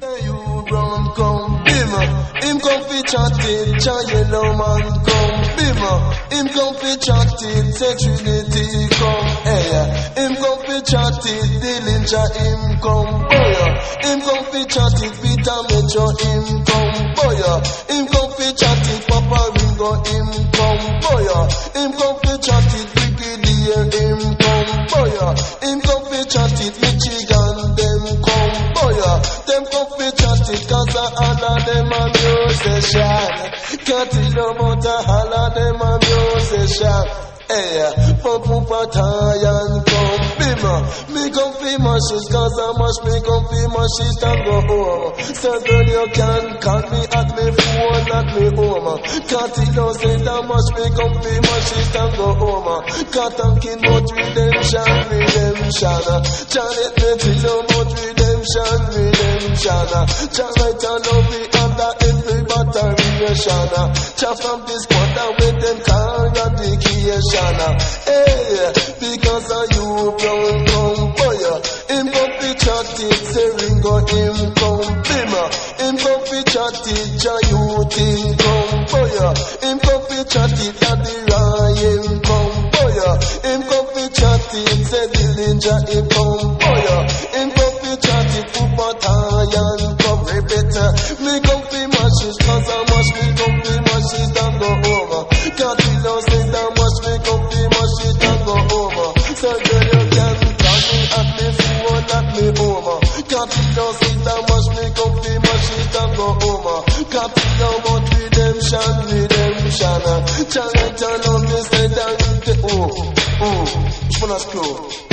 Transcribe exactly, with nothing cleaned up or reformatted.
You brown come, bimmer. Him come fi chatting, cha yellow man come, bimmer. Him come fi chatting, say Trinity come, hey. Him come fi chatting, Dillinger him come, boy. Him come fi chatting, Peter Metro him come, boy. Him come fi chatting, Papa Ringo him come, boy. Him come fi chatting, Brigadier him come, boy. Him come fi chatting, Michigan them come, boy. Them come fi chatting, cause all of them a musician. Can't you know about all of them a musician? Hey, Papu Patayan come, bimmer. Me come fi mashes, cause I mash me come fi mashes and go home. So girl you can call me at me phone, at me home. Can't you know say that mash me come fi mashes and go home. Can't thinking about redemption, redemption. Janet me tell you about redemption, redemption. Janet I love me under every batteration. Chat from this quarter with them car vacation. Hey, because of you brown come boy. Him come fi chatting, say Ringo him come bimmer. Him come fi chatting, Jah youth him come boy. Him come fi chatting, Daddy Rai him come boy. Him come fi chatting, say Dillinger him come boy. Him come fi chatting, Pupa Tayan come repeat. Me come fi mashes, cause I mash me come fi mashes and go over. Can't you know say that mash me come fi mashes and go over. So girl you can call me at me phone at me over. Can't you know say that mash me come fi mashes and go over. Can't you know about redemption, redemption. Challenge and love me say that you oh, oh, just wanna screw.